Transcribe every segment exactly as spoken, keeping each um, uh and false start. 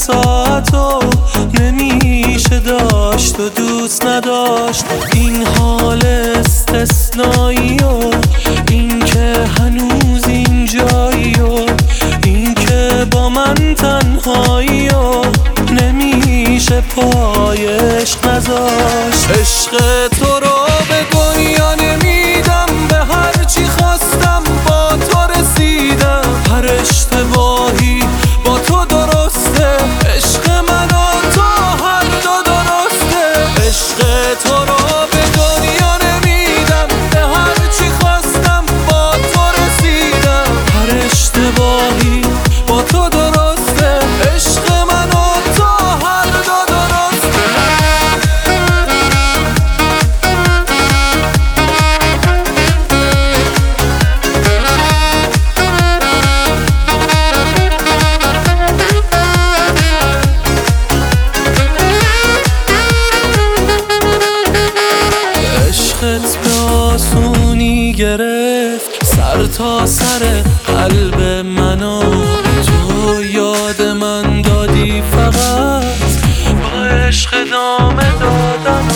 ساعتو نمیشه داشت و دوست نداشت. این حال استثنایی و این که هنوز اینجایی و این که با من تنهایی و نمیشه پای عشق نذاشت. عشق تو رو به دنیا نمیدم، به هر چی خواستم با تو رسیدم. هر اشتباهی با تو درسته، عشق من و تو هر دو درسته. عشق تو رو به دنیا نمیدم، به هر چی خواستم با تو رسیدم. هر اشتباهی با تو درسته، عشق من و تو هر دو درسته. عشقت به آسونی گرفت سر تا سر قلب منو. تو یاد من دادی فقط با عشق ادامه دادن.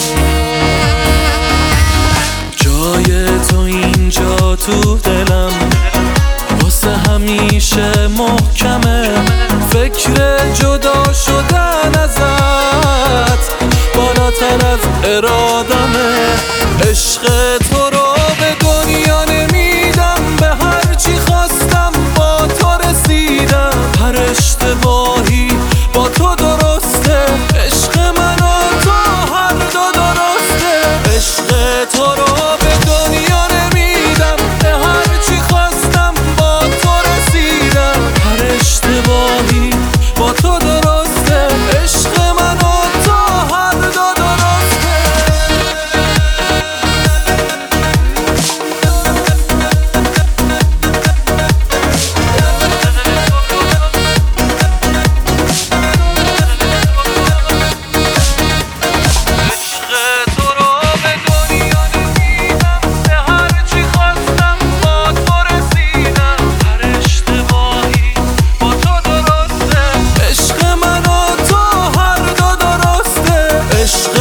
جای تو اینجا تو دلم واسه همیشه محکمه. فکر جدا شدن ازت بالاتر از ارادمه. عشق تو رو به دنیا نمیدم، به هر چی خواستم با تو رسیدم. هر اشتباهی با تو درسته، عشق من و تو هر دو درسته. عشق تو رو به دنیا نمیدم، به هر چی خواستم با تو رسیدم. هر اشتباهی با تو درسته، عشق من و تو هر دو درسته. عشق